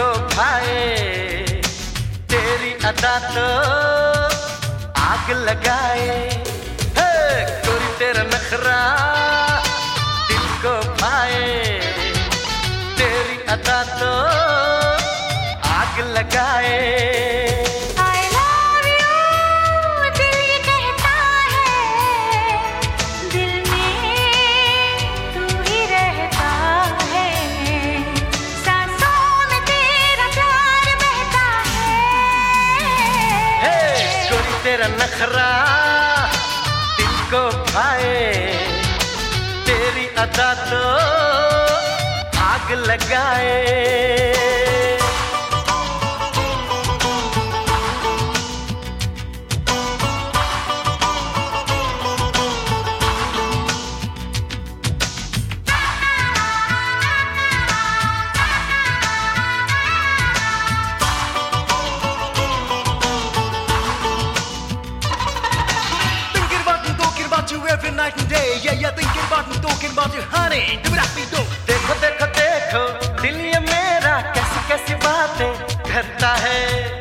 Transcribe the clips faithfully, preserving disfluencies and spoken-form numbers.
को भाए, तेरी अदा तो आग लगाए। हे गोरी तेरा नखरा दिल को भाए, तेरी अदा तो आग लगाए। तेरा नखरा दिल को भाए, तेरी अदा तो आग लगाए। Every night and day, yeah, yeah, thinking about and talking about you, honey. Do it up, do. देखो देखो देखो दिल ये मेरा कैसी कैसी बातें करता है।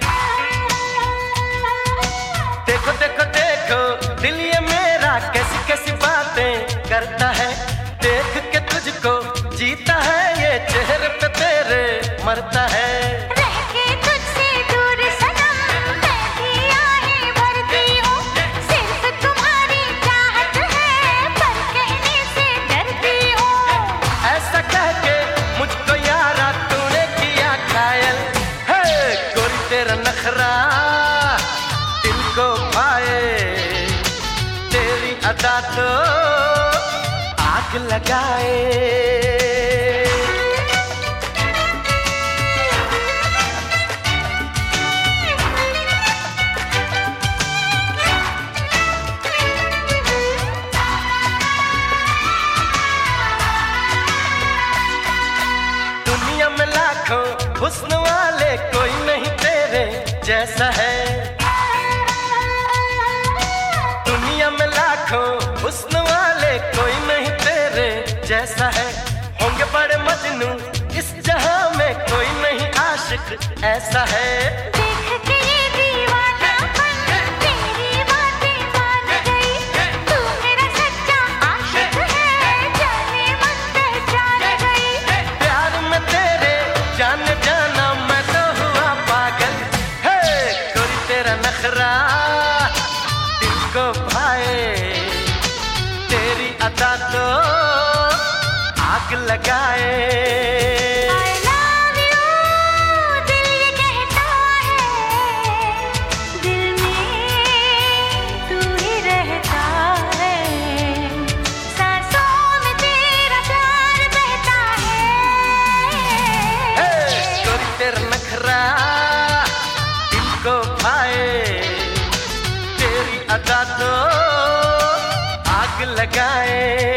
देखो देखो देखो दिल ये मेरा कैसी कैसी बातें करता है। देख के तुझको जीता है, ये चेहरे पे तेरे मरता है। तेरा नखरा दिल को भाए, तेरी अदा तो आग लगाए। दुनिया में लाखों हुस्न वाले कोई नहीं जैसा है। दुनिया में लाखों हुस्न वाले कोई नहीं तेरे जैसा है। होंगे बड़े मजनू इस जहां में, कोई नहीं आशिक ऐसा है। दिल को भाए, तेरी अदा तो आग लगाए। I love you, दिल ये कहता है, दिल में तू ही रहता है, सांसों में तेरा प्यार बहता है। हे गोरी तेरा नखरा दिल को भाए, तेरी अदा तो आग लगाए।